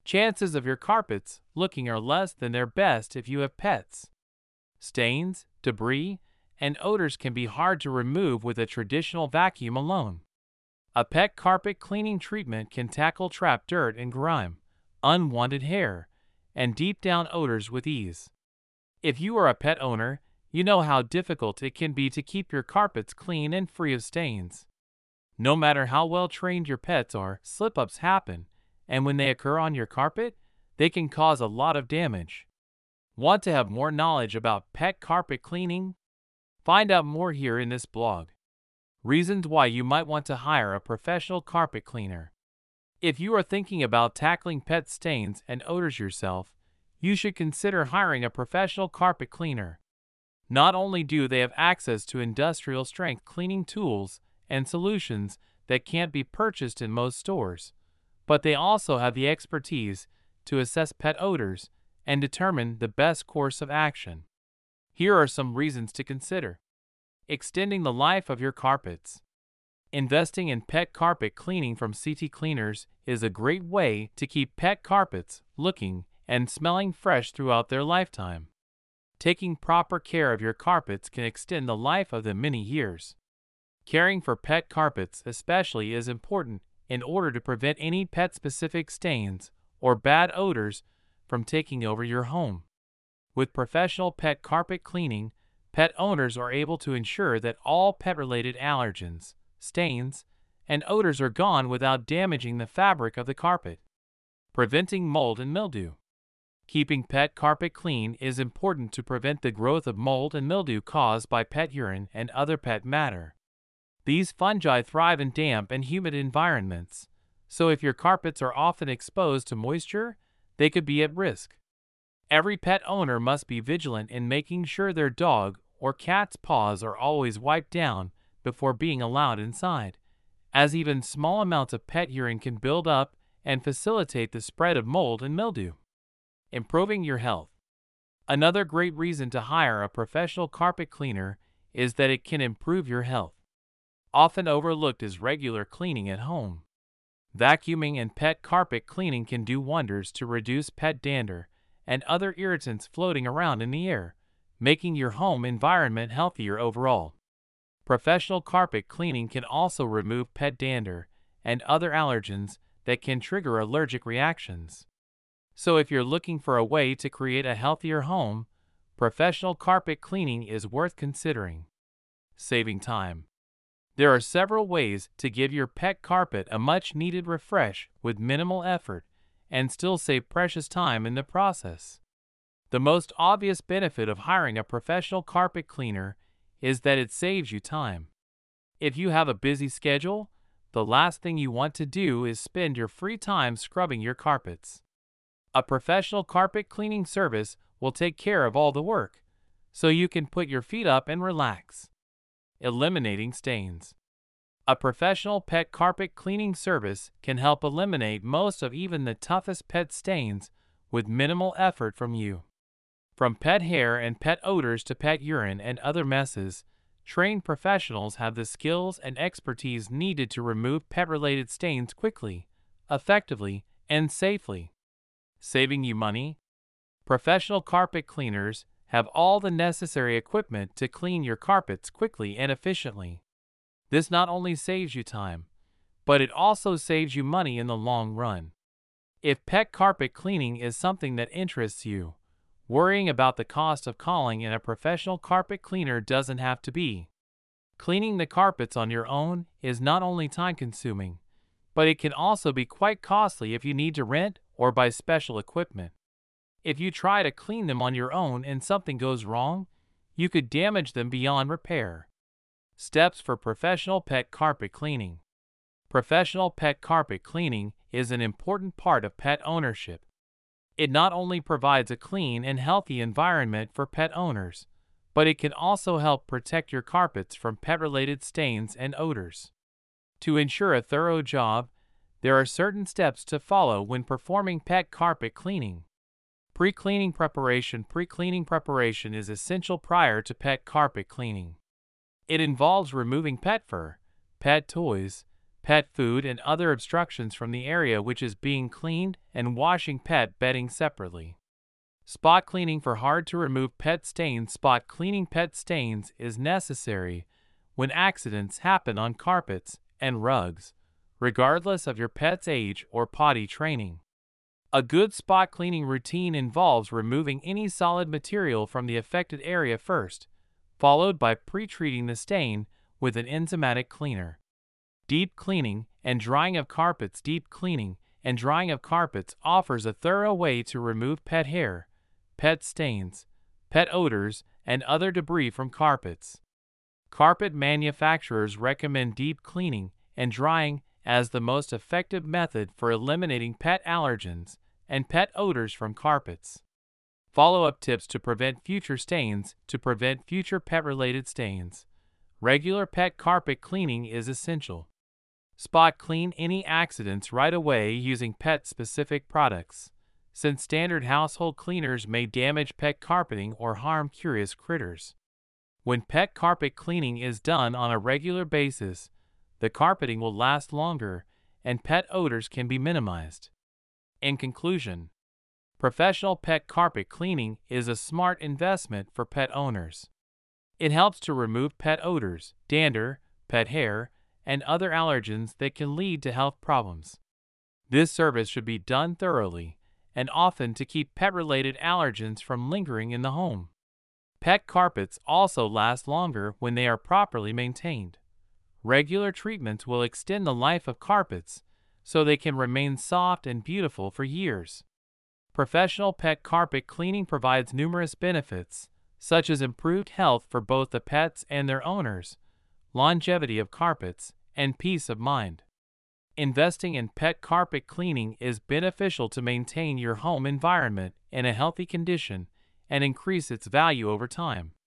chances of your carpets looking are less than their best if you have pets. Stains, debris, and odors can be hard to remove with a traditional vacuum alone. A pet carpet cleaning treatment can tackle trapped dirt and grime, unwanted hair, and deep down odors with ease. If you are a pet owner, you know how difficult it can be to keep your carpets clean and free of stains. No matter how well trained your pets are, slip-ups happen, and when they occur on your carpet, they can cause a lot of damage. Want to have more knowledge about pet carpet cleaning? Find out more here in this blog. Reasons why you might want to hire a professional carpet cleaner. If you are thinking about tackling pet stains and odors yourself, you should consider hiring a professional carpet cleaner. Not only do they have access to industrial-strength cleaning tools and solutions that can't be purchased in most stores, but they also have the expertise to assess pet odors and determine the best course of action. Here are some reasons to consider. Extending the life of your carpets. Investing in pet carpet cleaning from CT Cleaners is a great way to keep pet carpets looking and smelling fresh throughout their lifetime. Taking proper care of your carpets can extend the life of them many years. Caring for pet carpets especially is important in order to prevent any pet-specific stains or bad odors from taking over your home. With professional pet carpet cleaning, pet owners are able to ensure that all pet-related allergens, stains, and odors are gone without damaging the fabric of the carpet. Preventing mold and mildew. Keeping pet carpet clean is important to prevent the growth of mold and mildew caused by pet urine and other pet matter. These fungi thrive in damp and humid environments, so if your carpets are often exposed to moisture, they could be at risk. Every pet owner must be vigilant in making sure their dog or cat's paws are always wiped down before being allowed inside, as even small amounts of pet urine can build up and facilitate the spread of mold and mildew. Improving your health. Another great reason to hire a professional carpet cleaner is that it can improve your health. Often overlooked is regular cleaning at home. Vacuuming and pet carpet cleaning can do wonders to reduce pet dander and other irritants floating around in the air, making your home environment healthier overall. Professional carpet cleaning can also remove pet dander and other allergens that can trigger allergic reactions. So if you're looking for a way to create a healthier home, professional carpet cleaning is worth considering. Saving time. There are several ways to give your pet carpet a much-needed refresh with minimal effort and still save precious time in the process. The most obvious benefit of hiring a professional carpet cleaner is that it saves you time. If you have a busy schedule, the last thing you want to do is spend your free time scrubbing your carpets. A professional carpet cleaning service will take care of all the work, so you can put your feet up and relax. Eliminating stains. A professional pet carpet cleaning service can help eliminate most of even the toughest pet stains with minimal effort from you. From pet hair and pet odors to pet urine and other messes, trained professionals have the skills and expertise needed to remove pet-related stains quickly, effectively, and safely. Saving you money? Professional carpet cleaners have all the necessary equipment to clean your carpets quickly and efficiently. This not only saves you time, but it also saves you money in the long run. If pet carpet cleaning is something that interests you, worrying about the cost of calling in a professional carpet cleaner doesn't have to be. Cleaning the carpets on your own is not only time-consuming, but it can also be quite costly if you need to rent or buy special equipment. If you try to clean them on your own and something goes wrong, you could damage them beyond repair. Steps for professional pet carpet cleaning. Professional pet carpet cleaning is an important part of pet ownership. It not only provides a clean and healthy environment for pet owners, but it can also help protect your carpets from pet-related stains and odors. To ensure a thorough job, there are certain steps to follow when performing pet carpet cleaning. Pre-cleaning preparation. Pre-cleaning preparation is essential prior to pet carpet cleaning. It involves removing pet fur, pet toys, pet food, and other obstructions from the area which is being cleaned, and washing pet bedding separately. Spot cleaning for hard to remove pet stains. Spot cleaning pet stains is necessary when accidents happen on carpets and rugs, regardless of your pet's age or potty training. A good spot cleaning routine involves removing any solid material from the affected area first, followed by pre-treating the stain with an enzymatic cleaner. Deep cleaning and drying of carpets. Deep cleaning and drying of carpets offers a thorough way to remove pet hair, pet stains, pet odors, and other debris from carpets. Carpet manufacturers recommend deep cleaning and drying as the most effective method for eliminating pet allergens and pet odors from carpets. Follow-up tips to prevent future stains. To prevent future pet-related stains, regular pet carpet cleaning is essential. Spot clean any accidents right away using pet-specific products, since standard household cleaners may damage pet carpeting or harm curious critters. When pet carpet cleaning is done on a regular basis, the carpeting will last longer and pet odors can be minimized. In conclusion, professional pet carpet cleaning is a smart investment for pet owners. It helps to remove pet odors, dander, pet hair, and other allergens that can lead to health problems. This service should be done thoroughly and often to keep pet-related allergens from lingering in the home. Pet carpets also last longer when they are properly maintained. Regular treatments will extend the life of carpets so they can remain soft and beautiful for years. Professional pet carpet cleaning provides numerous benefits, such as improved health for both the pets and their owners, longevity of carpets, and peace of mind. Investing in pet carpet cleaning is beneficial to maintain your home environment in a healthy condition and increase its value over time.